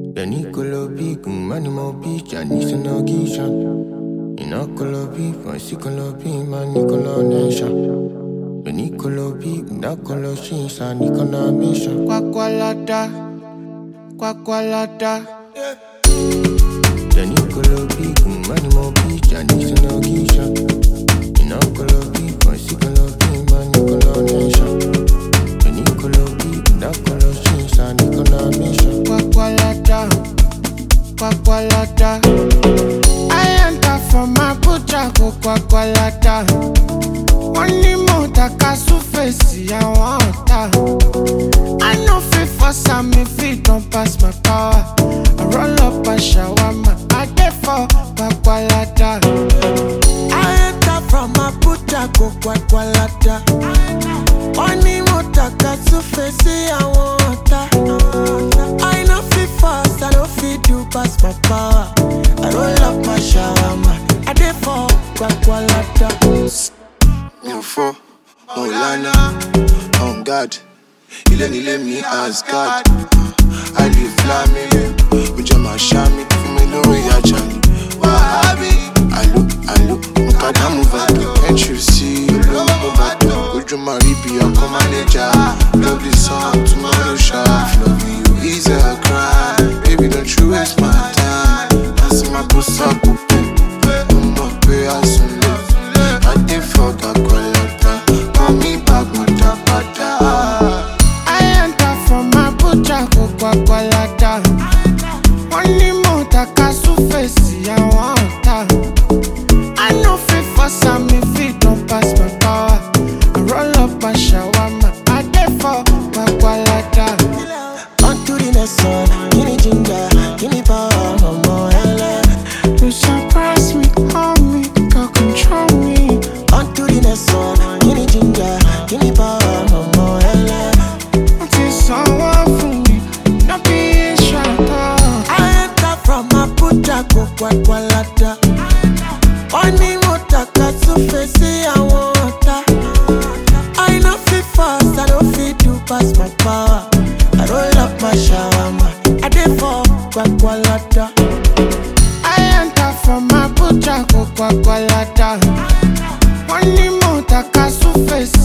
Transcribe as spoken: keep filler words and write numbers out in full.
The Nicolo Peak, Manimo Beach, and Nissan Gishan. In Ocolo Peak, my Sicolo Peak, my Nicolo Nation. The Nicolo Peak, Nacolo Shins, and Nicola Mission. Quacqualata, Quacqualata. The Nicolo Peak, Manimo Beach, and Nissan Gishan. In Ocolo Peak, my Sicolo Peak, my Nicola Nation. The Nicolo Peak, Nacolo Shins, and Nicola Mission. Quacqualata, Quacqualata. I enter from my butcher, go Quacqualata. Money more taka su face, I want that. I know fit for some if it don't pass my power. I roll up a shawarma, I get for Quacqualata. I enter from my butcher, go Quacqualata. Money more taka su face, I want that. I know fit fast, I don't fit do pass my power. I roll up my shawarma, I get for Quacqualata. Me for Olana, on God. He let me let me ask God. I live flaming, with my shami, for me no way I chant. Wahabi, I look, I look, Mukada move. Can't you see? Look over, would you marry be your manager? Love this song, tomorrow shall love you, easy a cry. Baby, don't you waste my time. That's my pussy up, I'm not pay as soon. I did forget Quacqualata. Call me back, Mutabata. I enter from my butcher, go Quacqualata. Money more taka su face, I want that. I know fit for some if it don't pass my power. I roll up a shawarma, I get for Quacqualata. On to the next one, give me ginger, give me power, no more hella. You surprise me, hold me, girl control me. On to the next one, give me ginger, give me power, no more hella. Until someone for me, not be shut up. I enter from my butcher, go Quacqualata. Money more taka su face, I want that. I know fit fast, I don't fit do pass my power. I roll up my shawarma, I did for Quacqualata. I enter from my butcher, go Quacqualata. Money more taka su face,